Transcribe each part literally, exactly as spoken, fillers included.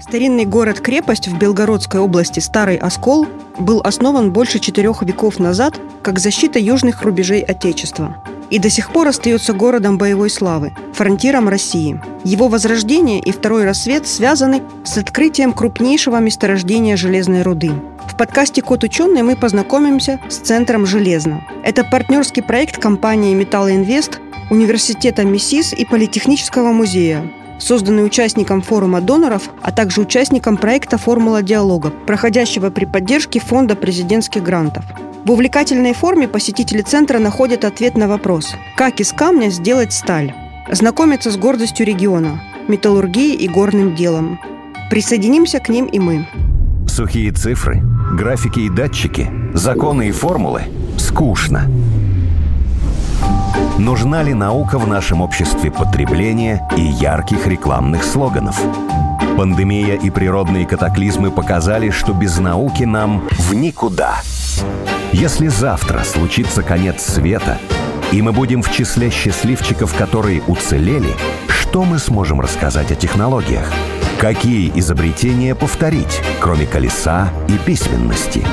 Старинный город-крепость в Белгородской области Старый Оскол был основан больше четырех веков назад как защита южных рубежей Отечества и до сих пор остается городом боевой славы, фронтиром России. Его возрождение и второй рассвет связаны с открытием крупнейшего месторождения железной руды. В подкасте «Код ученый» мы познакомимся с Центром Железно. Это партнерский проект компании «Металлоинвест», университета МИСИС и Политехнического музея, созданный участником форума доноров, а также участником проекта «Формула диалога», проходящего при поддержке Фонда президентских грантов. В увлекательной форме посетители центра находят ответ на вопрос, как из камня сделать сталь, знакомятся с гордостью региона, металлургией и горным делом. Присоединимся к ним и мы. Сухие цифры, графики и датчики, законы и формулы – скучно. Нужна ли наука в нашем обществе потребления и ярких рекламных слоганов? Пандемия и природные катаклизмы показали, что без науки нам в никуда. Если завтра случится конец света, и мы будем в числе счастливчиков, которые уцелели, что мы сможем рассказать о технологиях? Какие изобретения повторить, кроме колеса и письменности?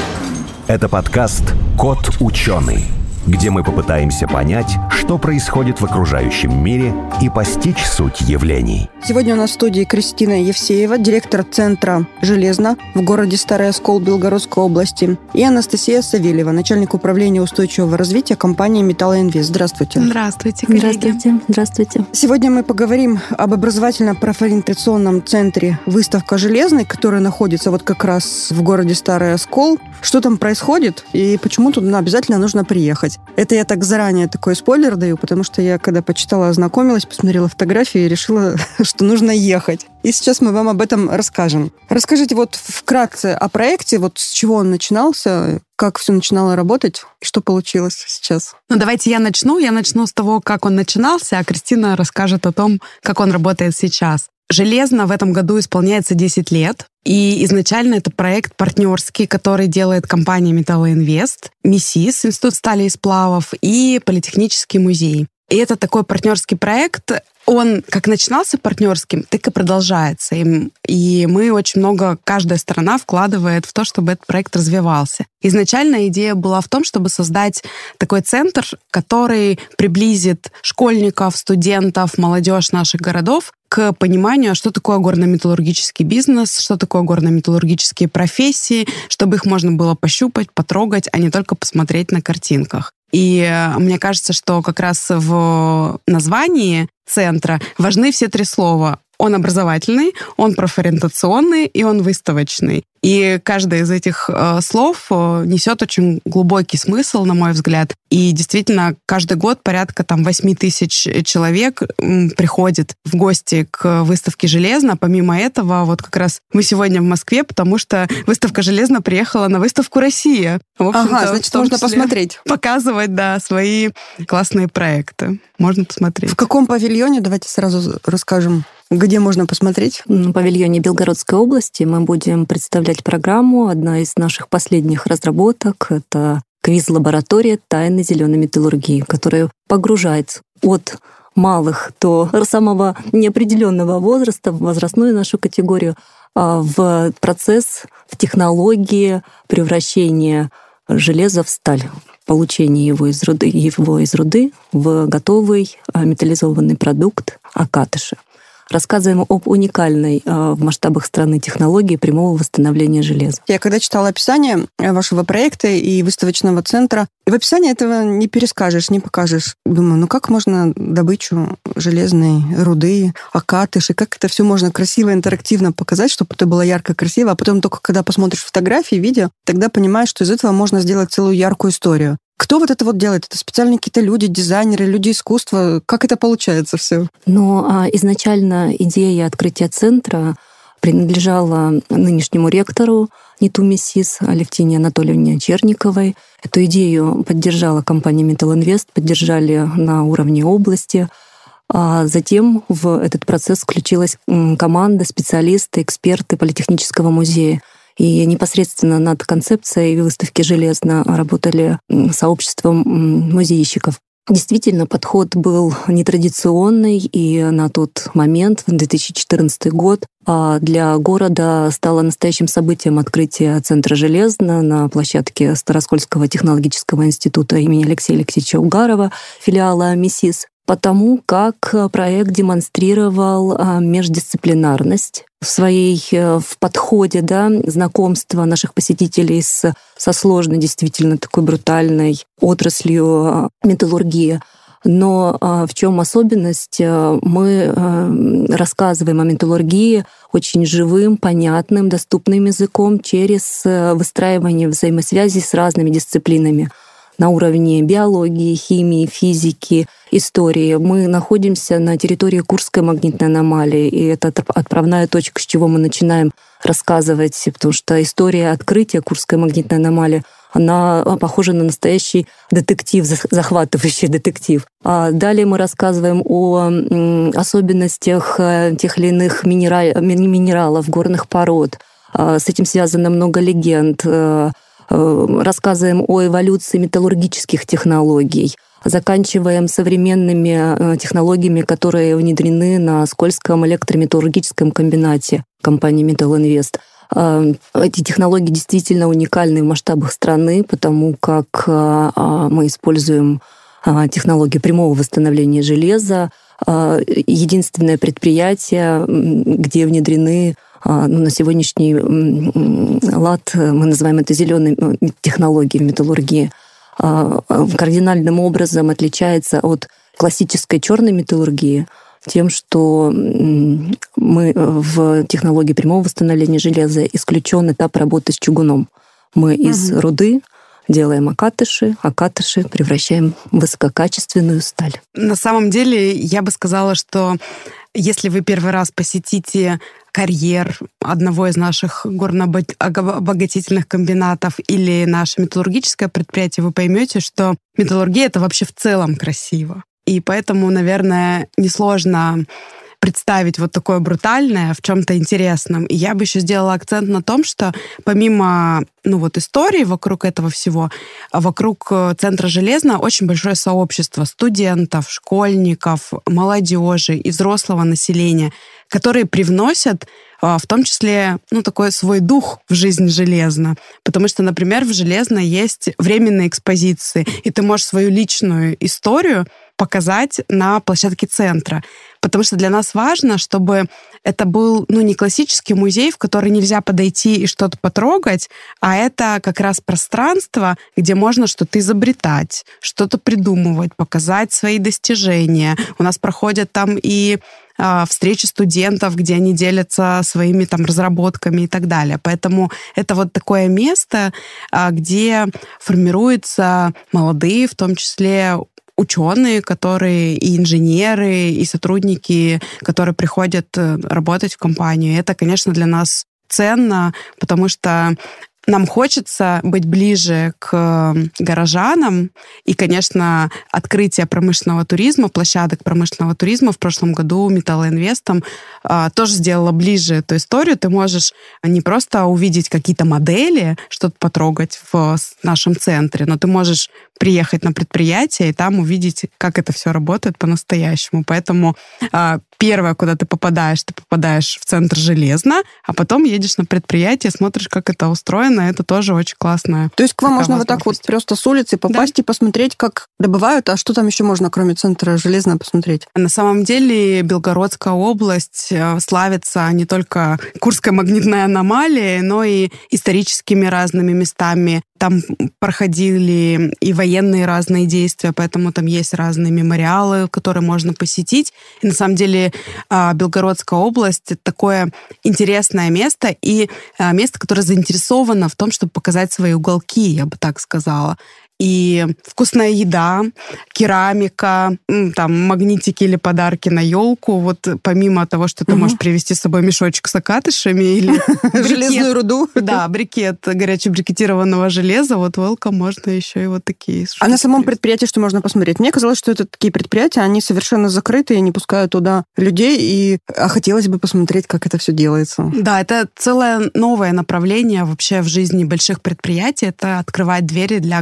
Это подкаст «Код ученый», где мы попытаемся понять, что происходит в окружающем мире и постичь суть явлений. Сегодня у нас в студии Кристина Евсеева, директор Центра «Железно» в городе Старый Оскол Белгородской области, и Анастасия Савельева, начальник управления устойчивого развития компании «Металлоинвест». Здравствуйте. Здравствуйте, коллеги. Здравствуйте. Здравствуйте. Сегодня мы поговорим об образовательно-профориентационном центре «Выставка Железной», который находится вот как раз в городе Старый Оскол. Что там происходит и почему туда обязательно нужно приехать? Это я так заранее такой спойлер даю, потому что я, когда почитала, ознакомилась, посмотрела фотографии и решила, что нужно ехать. И сейчас мы вам об этом расскажем. Расскажите вот вкратце о проекте, вот с чего он начинался, как все начинало работать, и что получилось сейчас. Ну, давайте я начну. Я начну с того, как он начинался, а Кристина расскажет о том, как он работает сейчас. «Железно» в этом году исполняется десять лет. И изначально это проект партнерский, который делает компания «Металлоинвест», МИСИС, Институт стали и сплавов, и Политехнический музей. И это такой партнерский проект. Он как начинался партнерским, так и продолжается. И мы очень много, каждая сторона вкладывает в то, чтобы этот проект развивался. Изначально идея была в том, чтобы создать такой центр, который приблизит школьников, студентов, молодежь наших городов к пониманию, что такое горно-металлургический бизнес, что такое горно-металлургические профессии, чтобы их можно было пощупать, потрогать, а не только посмотреть на картинках. И мне кажется, что как раз в названии центра важны все три слова. Он образовательный, он профориентационный и он выставочный. И каждое из этих э, слов э, несет очень глубокий смысл, на мой взгляд. И действительно, каждый год порядка там восемь тысяч человек м, приходит в гости к выставке «Железно». Помимо этого, вот как раз мы сегодня в Москве, потому что выставка «Железно» приехала на выставку «Россия». В ага, значит, можно посмотреть. Показывать, да, свои классные проекты. Можно посмотреть. В каком павильоне? Давайте сразу расскажем. Где можно посмотреть? В павильоне Белгородской области мы будем представлять программу. Одна из наших последних разработок — это квиз-лаборатория «Тайны зеленой металлургии», которая погружает от малых до самого неопределенного возраста, в возрастную нашу категорию, в процесс, в технологии превращения железа в сталь, получение его из руды, его из руды в готовый металлизованный продукт окатыши. Рассказываем об уникальной в масштабах страны технологии прямого восстановления железа. Я когда читала описание вашего проекта и выставочного центра, в описании этого не перескажешь, не покажешь. Думаю, ну как можно добычу железной руды, окатыши, как это все можно красиво, интерактивно показать, чтобы это было ярко, красиво, а потом только когда посмотришь фотографии, видео, тогда понимаешь, что из этого можно сделать целую яркую историю. Кто вот это вот делает? Это специальные какие-то люди, дизайнеры, люди искусства? Как это получается все? Ну, а изначально идея открытия центра принадлежала нынешнему ректору НИТУ МИСИС Алевтине Анатольевне Черниковой. Эту идею поддержала компания «Металлоинвест», поддержали на уровне области. А затем в этот процесс включилась команда, специалисты, эксперты Политехнического музея. И непосредственно над концепцией выставки «Железно» работали сообществом музейщиков. Действительно, подход был нетрадиционный, и на тот момент, в две тысячи четырнадцатый год, для города стало настоящим событием открытие Центра железно на площадке Староскольского технологического института имени Алексея Алексеевича Угарова, филиала МИСИС, потому как проект демонстрировал междисциплинарность в своей в подходе, да, знакомства наших посетителей с, со сложной, действительно такой брутальной отраслью металлургии. Но в чем особенность? Мы рассказываем о металлургии очень живым, понятным, доступным языком через выстраивание взаимосвязи с разными дисциплинами на уровне биологии, химии, физики, истории. Мы находимся на территории Курской магнитной аномалии, и это отправная точка, с чего мы начинаем рассказывать, потому что история открытия Курской магнитной аномалии, она похожа на настоящий детектив, захватывающий детектив. А далее мы рассказываем о особенностях тех или иных минералов, горных пород. С этим связано много легенд. Рассказываем о эволюции металлургических технологий, заканчиваем современными технологиями, которые внедрены на Скольском электрометаллургическом комбинате компании Metal Invest. Эти технологии действительно уникальны в масштабах страны, потому как мы используем технологии прямого восстановления железа. Единственное предприятие, где внедрены Ну, на сегодняшний лад мы называем это зеленой технологией в металлургии, кардинальным образом отличается от классической черной металлургии тем, что мы в технологии прямого восстановления железа исключен этап работы с чугуном. Мы угу. из руды делаем окатыши, окатыши превращаем в высококачественную сталь. На самом деле, я бы сказала, что если вы первый раз посетите карьер одного из наших горнообогатительных комбинатов или наше металлургическое предприятие, вы поймете, что металлургия — это вообще в целом красиво. И поэтому, наверное, несложно представить вот такое брутальное в чем-то интересном. И я бы еще сделала акцент на том, что помимо ну вот истории вокруг этого всего, вокруг Центра железно очень большое сообщество студентов, школьников, молодежи и взрослого населения, которые привносят в том числе ну, такой свой дух в жизнь железно. Потому что, например, в железно есть временные экспозиции, и ты можешь свою личную историю показать на площадке центра. Потому что для нас важно, чтобы это был ну, не классический музей, в который нельзя подойти и что-то потрогать, а это как раз пространство, где можно что-то изобретать, что-то придумывать, показать свои достижения. У нас проходят там и э, встречи студентов, где они делятся своими там разработками и так далее. Поэтому это вот такое место, э, где формируются молодые, в том числе ученые, которые и инженеры, и сотрудники, которые приходят работать в компанию. И это, конечно, для нас ценно, потому что нам хочется быть ближе к горожанам. И, конечно, открытие промышленного туризма, площадок промышленного туризма в прошлом году Metal Invest тоже сделало ближе эту историю. Ты можешь не просто увидеть какие-то модели, что-то потрогать в нашем центре, но ты можешь приехать на предприятие и там увидеть, как это все работает по-настоящему. Поэтому первое, куда ты попадаешь, ты попадаешь в Центр железно, а потом едешь на предприятие, смотришь, как это устроено. Это тоже очень классно. То есть к вам можно вот так вот просто с улицы попасть да. и посмотреть, как добывают, а что там еще можно, кроме Центра железно, посмотреть? На самом деле Белгородская область славится не только Курской магнитной аномалией, но и историческими разными местами. Там проходили и военные разные действия, поэтому там есть разные мемориалы, которые можно посетить. И на самом деле Белгородская область — это такое интересное место и место, которое заинтересовано в том, чтобы показать свои уголки, я бы так сказала. И вкусная еда, керамика, там магнитики или подарки на елку. Вот помимо того, что ты угу. можешь привезти с собой мешочек с окатышами или железную руду. Да, брикет горячебрикетированного железа. Вот welcome можно еще и вот такие. А на самом предприятии что можно посмотреть? Мне казалось, что это такие предприятия, они совершенно закрытые, не пускают туда людей, и а хотелось бы посмотреть, как это все делается. Да, это целое новое направление вообще в жизни больших предприятий. Это открывать двери для горожан,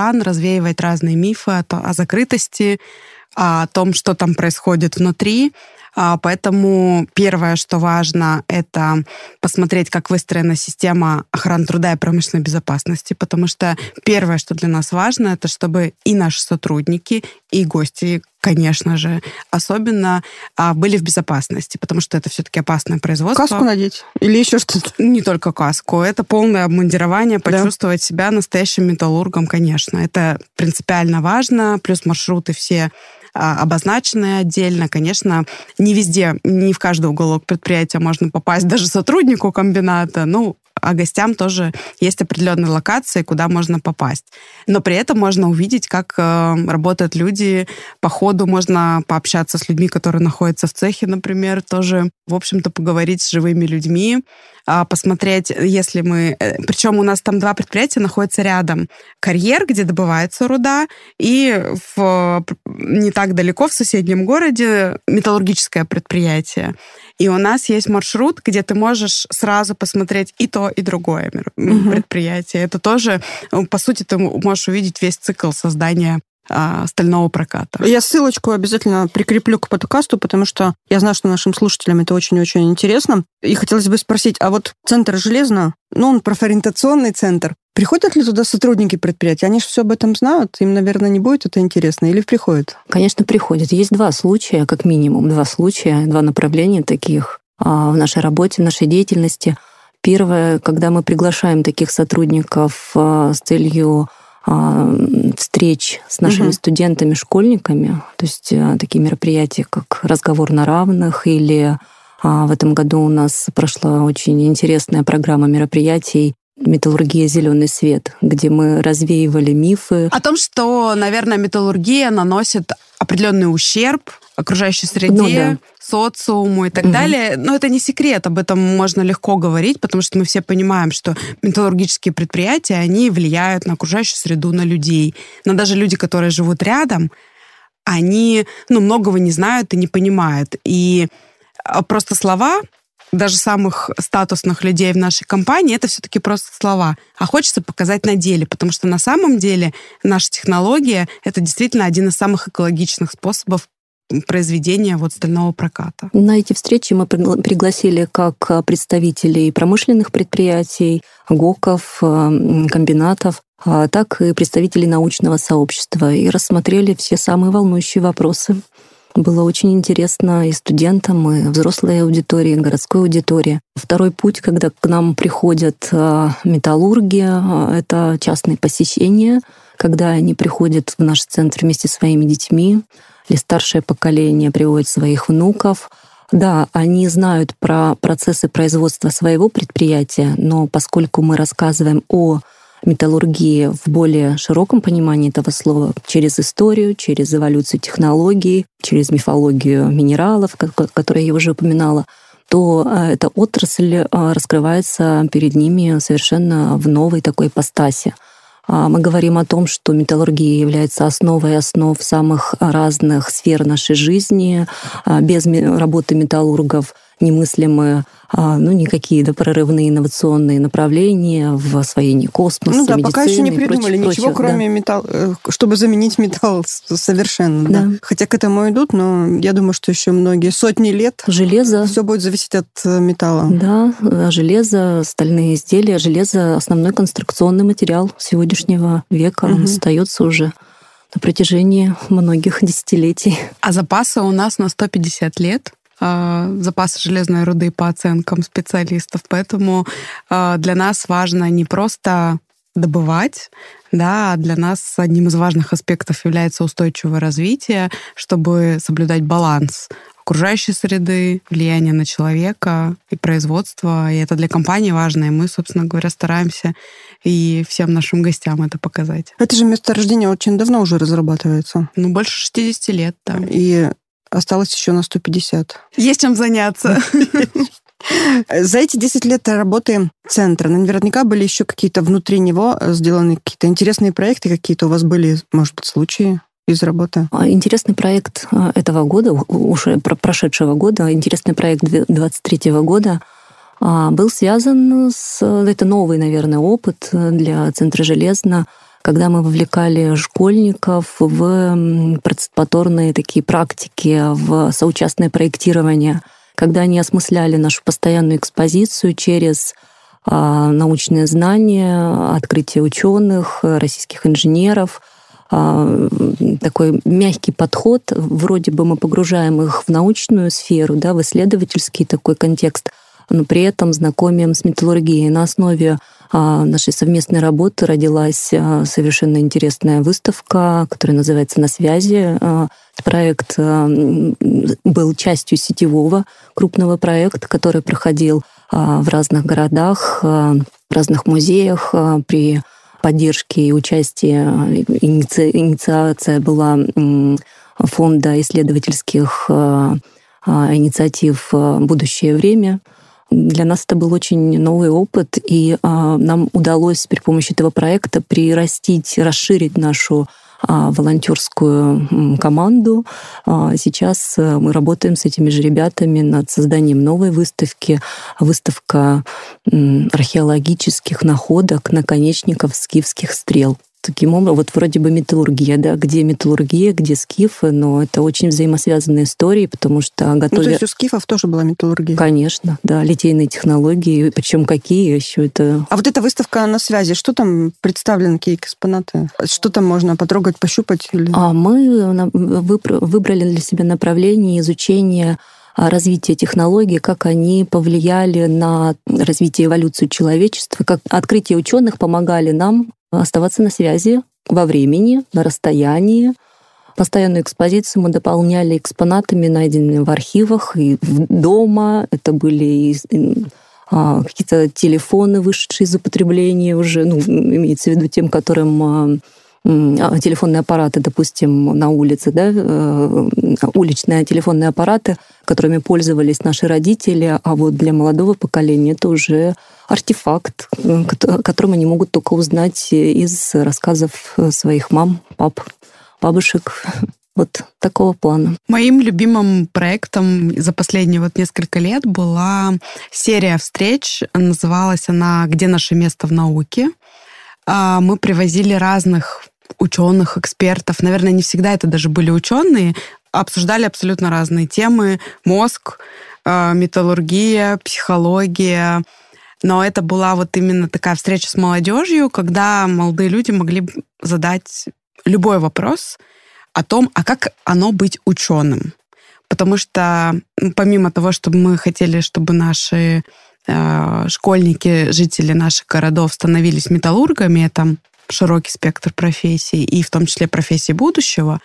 экран, развеивать разные мифы о, о закрытости, о том, что там происходит внутри. Поэтому первое, что важно, это посмотреть, как выстроена система охраны труда и промышленной безопасности, потому что первое, что для нас важно, это чтобы и наши сотрудники, и гости, конечно же, особенно были в безопасности, потому что это все-таки опасное производство. Каску надеть? Или еще что-то? Не только каску. Это полное обмундирование, почувствовать да. себя настоящим металлургом, конечно. Это принципиально важно. Плюс маршруты все обозначенные отдельно. Конечно, не везде, не в каждый уголок предприятия можно попасть, даже сотруднику комбината. Ну, а гостям тоже есть определенные локации, куда можно попасть. Но при этом можно увидеть, как э, работают люди. По ходу можно пообщаться с людьми, которые находятся в цехе, например, тоже, в общем-то, поговорить с живыми людьми, э, посмотреть, если мы... Э, причем у нас там два предприятия находятся рядом. Карьер, где добывается руда, и в, не так далеко, в соседнем городе, металлургическое предприятие. И у нас есть маршрут, где ты можешь сразу посмотреть и то, и другое угу. предприятие. Это тоже, по сути, ты можешь увидеть весь цикл создания а, стального проката. Я ссылочку обязательно прикреплю к подкасту, потому что я знаю, что нашим слушателям это очень-очень интересно. И хотелось бы спросить, а вот центр железно, ну, он профориентационный центр, приходят ли туда сотрудники предприятия? Они же все об этом знают, им, наверное, не будет это интересно, или приходят? Конечно, приходят. Есть два случая, как минимум, два случая, два направления таких в нашей работе, в нашей деятельности. Первое, когда мы приглашаем таких сотрудников с целью встреч с нашими угу. студентами, школьниками, то есть такие мероприятия, как разговор на равных, или в этом году у нас прошла очень интересная программа мероприятий «Металлургия. Зеленый свет», где мы развеивали мифы. О том, что, наверное, металлургия наносит определенный ущерб окружающей среде, ну, да. социуму и так угу. далее. Но это не секрет, об этом можно легко говорить, потому что мы все понимаем, что металлургические предприятия, они влияют на окружающую среду, на людей. Но даже люди, которые живут рядом, они ну, многого не знают и не понимают. И просто слова... даже самых статусных людей в нашей компании, это все-таки просто слова. А хочется показать на деле, потому что на самом деле наша технология — это действительно один из самых экологичных способов произведения вот стального проката. На эти встречи мы пригласили как представителей промышленных предприятий, ГОКов, комбинатов, так и представителей научного сообщества и рассмотрели все самые волнующие вопросы. Было очень интересно и студентам, и взрослой аудитории, и городской аудитории. Второй путь, когда к нам приходят металлурги, это частные посещения, когда они приходят в наш центр вместе со своими детьми, или старшее поколение приводит своих внуков. Да, они знают про процессы производства своего предприятия, но поскольку мы рассказываем о металлургии в более широком понимании этого слова, через историю, через эволюцию технологий, через мифологию минералов, которые я уже упоминала, то эта отрасль раскрывается перед ними совершенно в новой такой ипостаси. Мы говорим о том, что металлургия является основой основ самых разных сфер нашей жизни. Без работы металлургов немыслимы ну, никакие да, прорывные инновационные направления в освоении космоса, ну, да, медицины. Пока еще не придумали прочих, ничего, прочих, кроме да. металла, чтобы заменить металл совершенно. Да. Да. Хотя к этому идут, но я думаю, что еще многие сотни лет железо. Все будет зависеть от металла. Да, железо, стальные изделия. Железо — основной конструкционный материал сегодняшнего века. Угу. Он остается уже на протяжении многих десятилетий. А запасы у нас на сто пятьдесят лет. Запасы железной руды по оценкам специалистов. Поэтому для нас важно не просто добывать, да, а для нас одним из важных аспектов является устойчивое развитие, чтобы соблюдать баланс окружающей среды, влияние на человека и производство. И это для компании важно. И мы, собственно говоря, стараемся и всем нашим гостям это показать. Это же месторождение очень давно уже разрабатывается. Ну, больше шестьдесят лет, да. И осталось еще на сто пятьдесят. Есть чем заняться. За эти десять лет работы центра наверняка были еще какие-то внутри него сделаны какие-то интересные проекты, какие-то у вас были, может быть, случаи из работы? Интересный проект этого года, уже прошедшего года, интересный проект двадцать третьего года был связан с... Это новый, наверное, опыт для Центра Железно, когда мы вовлекали школьников в парticipаторные такие практики, в соучастное проектирование, когда они осмысляли нашу постоянную экспозицию через научные знания, открытие ученых, российских инженеров, такой мягкий подход. Вроде бы мы погружаем их в научную сферу, да, в исследовательский такой контекст, но при этом знакомим с металлургией. На основе нашей совместной работы родилась совершенно интересная выставка, которая называется «На связи». Проект был частью сетевого крупного проекта, который проходил в разных городах, в разных музеях при поддержке и участии. Иници... Инициация была фонда исследовательских инициатив «Будущее время». Для нас это был очень новый опыт, и нам удалось при помощи этого проекта прирастить, расширить нашу волонтерскую команду. Сейчас мы работаем с этими же ребятами над созданием новой выставки. Выставка археологических находок наконечников скифских стрел. Таким образом, вот вроде бы металлургия, да, где металлургия, где скифы, но это очень взаимосвязанные истории, потому что готовят... Ну, то есть у скифов тоже была металлургия? Конечно, да, литейные технологии, причем какие еще это... А вот эта выставка «На связи», что там представлены, какие экспонаты? Что там можно потрогать, пощупать? Или... А мы выбрали для себя направление изучения развития технологий, как они повлияли на развитие и эволюцию человечества, как открытия ученых помогали нам оставаться на связи во времени, на расстоянии. Постоянную экспозицию мы дополняли экспонатами, найденными в архивах и дома. Это были и, и, а, какие-то телефоны, вышедшие из употребления уже, ну, имеется в виду тем, которым а, а, телефонные аппараты, допустим, на улице, да, а, уличные телефонные аппараты, которыми пользовались наши родители, а вот для молодого поколения это уже артефакт, о котором они могут только узнать из рассказов своих мам, пап, бабушек. Вот такого плана. Моим любимым проектом за последние вот несколько лет была серия встреч. Называлась она «Где наше место в науке?». Мы привозили разных ученых, экспертов. Наверное, не всегда это даже были ученые. Обсуждали абсолютно разные темы. Мозг, металлургия, психология. Но это была вот именно такая встреча с молодежью, когда молодые люди могли задать любой вопрос о том, а как оно быть ученым. Потому что помимо того, чтобы мы хотели, чтобы наши э, школьники, жители наших городов становились металлургами, это широкий спектр профессий, и в том числе профессий будущего,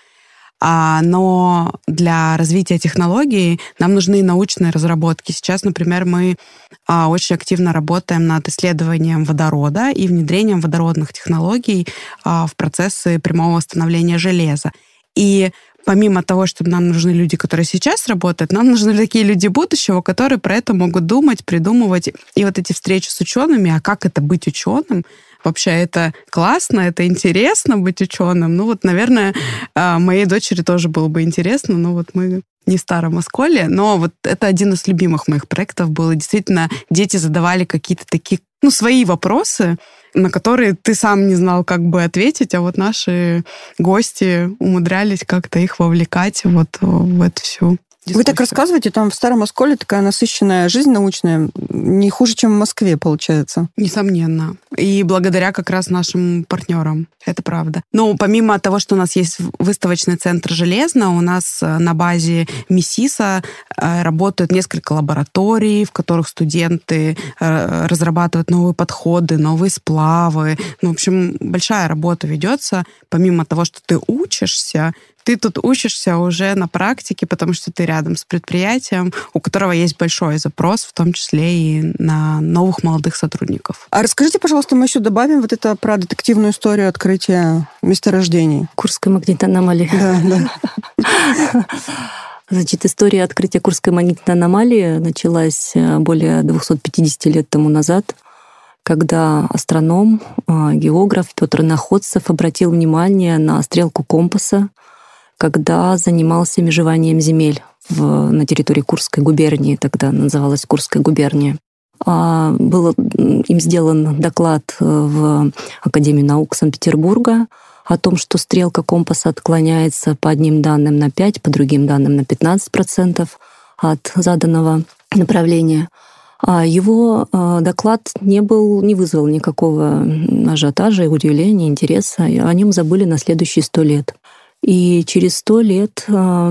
но для развития технологий нам нужны научные разработки. Сейчас, например, мы очень активно работаем над исследованием водорода и внедрением водородных технологий в процессы прямого восстановления железа. И помимо того, что нам нужны люди, которые сейчас работают, нам нужны такие люди будущего, которые про это могут думать, придумывать. И вот эти встречи с учеными, а как это быть ученым? Вообще это классно, это интересно быть ученым. Ну вот, наверное, моей дочери тоже было бы интересно, но вот мы не в Старом Осколе, но вот это один из любимых моих проектов был. И действительно, дети задавали какие-то такие, ну, свои вопросы, на которые ты сам не знал, как бы ответить, а вот наши гости умудрялись как-то их вовлекать вот в эту всю дискуссию. Вы так рассказываете, там в Старом Осколе такая насыщенная жизнь научная, не хуже, чем в Москве, получается. Несомненно. И благодаря как раз нашим партнерам. Это правда. Но помимо того, что у нас есть выставочный центр «Железно», у нас на базе МИСИСа работают несколько лабораторий, в которых студенты разрабатывают новые подходы, новые сплавы. Ну, в общем, большая работа ведется. Помимо того, что ты учишься, ты тут учишься уже на практике, потому что ты рядом с предприятием, у которого есть большой запрос, в том числе и на новых молодых сотрудников. А расскажите, пожалуйста, мы еще добавим вот это про детективную историю открытия месторождений. Курской магнитной аномалии. Да, да. Значит, история открытия Курской магнитной аномалии началась более двести пятьдесят лет тому назад, когда астроном, географ Петр Находцев обратил внимание на стрелку компаса, когда занимался межеванием земель в, на территории Курской губернии, тогда называлась Курская губерния. Был им сделан доклад в Академию наук Санкт-Петербурга о том, что стрелка компаса отклоняется по одним данным на пять, по другим данным на пятнадцать процентов от заданного направления. А его доклад не был, не вызвал никакого ажиотажа, удивления, интереса. О нем забыли на следующие сто лет. И через сто лет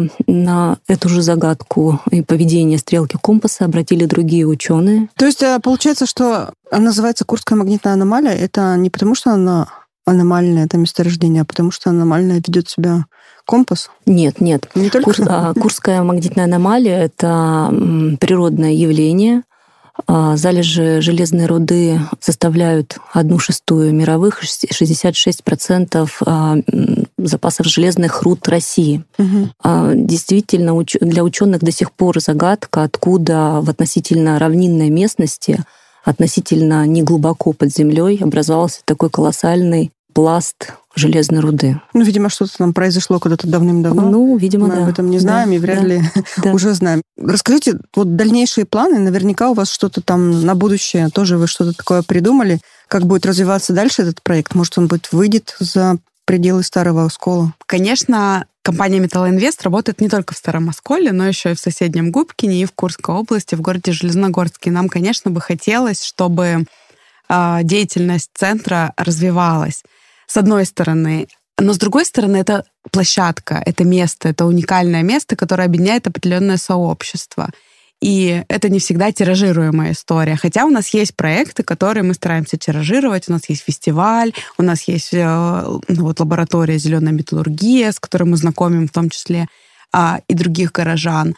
на эту же загадку и поведение стрелки компаса обратили другие ученые. То есть получается, что она называется Курская магнитная аномалия. Это не потому, что она аномальное это месторождение, а потому что аномально ведет себя компас? Нет, нет. Не только... Кур... Курская магнитная аномалия — это природное явление. Залежи железной руды составляют одну шестую мировых, шестьдесят шесть процентов запасов железных руд России. Угу. Действительно, для ученых до сих пор загадка, откуда в относительно равнинной местности, относительно неглубоко под землей образовался такой колоссальный пласт железной руды. Ну, видимо, что-то там произошло когда-то давным-давно. Ну, видимо, Мы да. об этом не знаем да, и вряд да, ли да. уже знаем. Расскажите, вот дальнейшие планы, наверняка у вас что-то там на будущее, тоже вы что-то такое придумали, как будет развиваться дальше этот проект? Может, он будет выйдет за пределы Старого Оскола? Конечно, компания «Металлоинвест» работает не только в Старом Осколе, но еще и в соседнем Губкине, и в Курской области, в городе Железногорске. Нам, конечно, бы хотелось, чтобы э, деятельность центра развивалась. С одной стороны. Но с другой стороны, это площадка, это место, это уникальное место, которое объединяет определенное сообщество. И это не всегда тиражируемая история. Хотя у нас есть проекты, которые мы стараемся тиражировать. У нас есть фестиваль, у нас есть ну, вот, лаборатория «Зеленая металлургия», с которой мы знакомим в том числе а, и других горожан.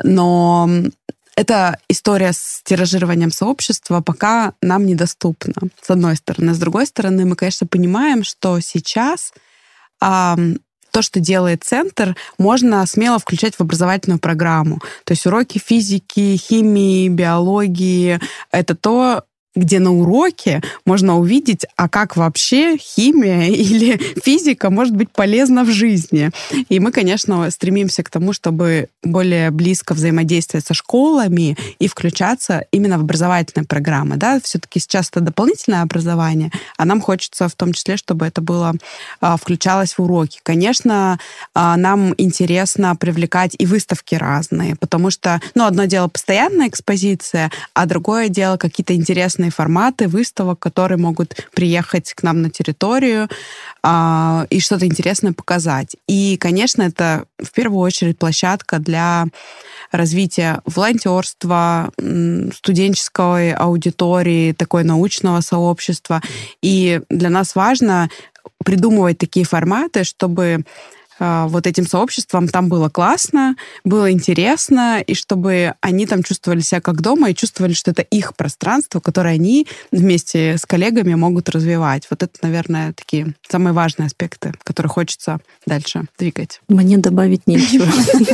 Но эта история с тиражированием сообщества пока нам недоступна, с одной стороны. С другой стороны, мы, конечно, понимаем, что сейчас а, то, что делает центр, можно смело включать в образовательную программу. То есть уроки физики, химии, биологии — это то, где на уроке можно увидеть, а как вообще химия или физика может быть полезна в жизни. И мы, конечно, стремимся к тому, чтобы более близко взаимодействовать со школами и включаться именно в образовательные программы. Да? Все-таки сейчас это дополнительное образование, а нам хочется в том числе, чтобы это было, включалось в уроки. Конечно, нам интересно привлекать и выставки разные, потому что, ну, одно дело постоянная экспозиция, а другое дело какие-то интересные форматы выставок, которые могут приехать к нам на территорию а, и что-то интересное показать. И, конечно, это в первую очередь площадка для развития волонтерства, студенческой аудитории, такой научного сообщества. И для нас важно придумывать такие форматы, чтобы вот этим сообществам там было классно, было интересно, и чтобы они там чувствовали себя как дома и чувствовали, что это их пространство, которое они вместе с коллегами могут развивать. Вот это, наверное, такие самые важные аспекты, которые хочется дальше двигать. Мне добавить нечего.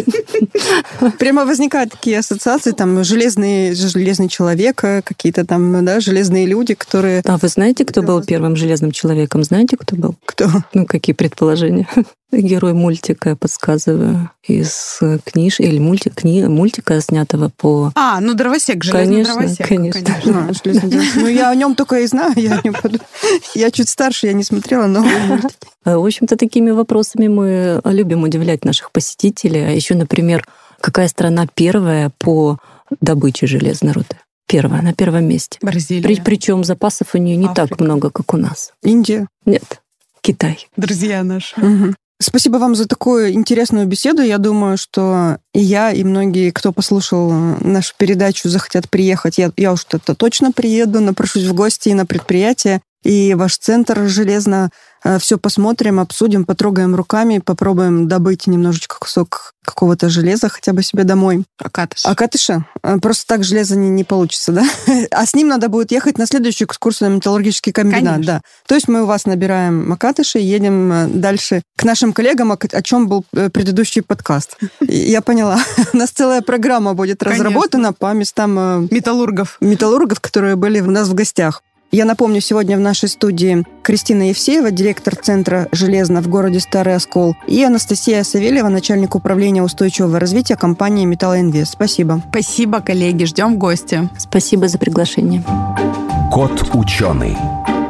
Прямо возникают такие ассоциации, там, железный, железный человек, какие-то там, да, железные люди, которые... А вы знаете, кто был первым железным человеком? Знаете, кто был? Кто? Ну, какие предположения? Герой мультика, я подсказываю, из книж... Или мультик, кни... мультика, снятого по... А, ну, дровосек, железный конечно, дровосек. Конечно, конечно. А, железный дровосек. Ну, я о нем только и знаю. Я, не под... я чуть старше, я не смотрела новые мультики. В общем-то, такими вопросами мы любим удивлять наших посетителей. А еще, например, какая страна первая по добыче железной руды? Первая, на первом месте. Бразилия. При, причем запасов у нее не Африка. так много, как у нас. Индия. Нет, Китай. Друзья наши. Угу. Спасибо вам за такую интересную беседу. Я думаю, что и я, и многие, кто послушал нашу передачу, захотят приехать. Я, я уж это точно приеду, напрошусь в гости на предприятие. И ваш центр железно все посмотрим, обсудим, потрогаем руками, попробуем добыть немножечко кусок какого-то железа хотя бы себе домой. Акатыш. Акатыша? Просто так железо не, не получится, да? А с ним надо будет ехать на следующую экскурсию на металлургический комбинат. Конечно. Да. То есть мы у вас набираем Акатыши и едем дальше к нашим коллегам, о чем был предыдущий подкаст. Я поняла. У нас целая программа будет разработана по местам металлургов. металлургов, которые были у нас в гостях. Я напомню, сегодня в нашей студии Кристина Евсеева, директор Центра «Железно» в городе Старый Оскол, и Анастасия Савельева, начальник управления устойчивого развития компании «Металлоинвест». Спасибо. Спасибо, коллеги. Ждем в гости. Спасибо за приглашение. Кот ученый.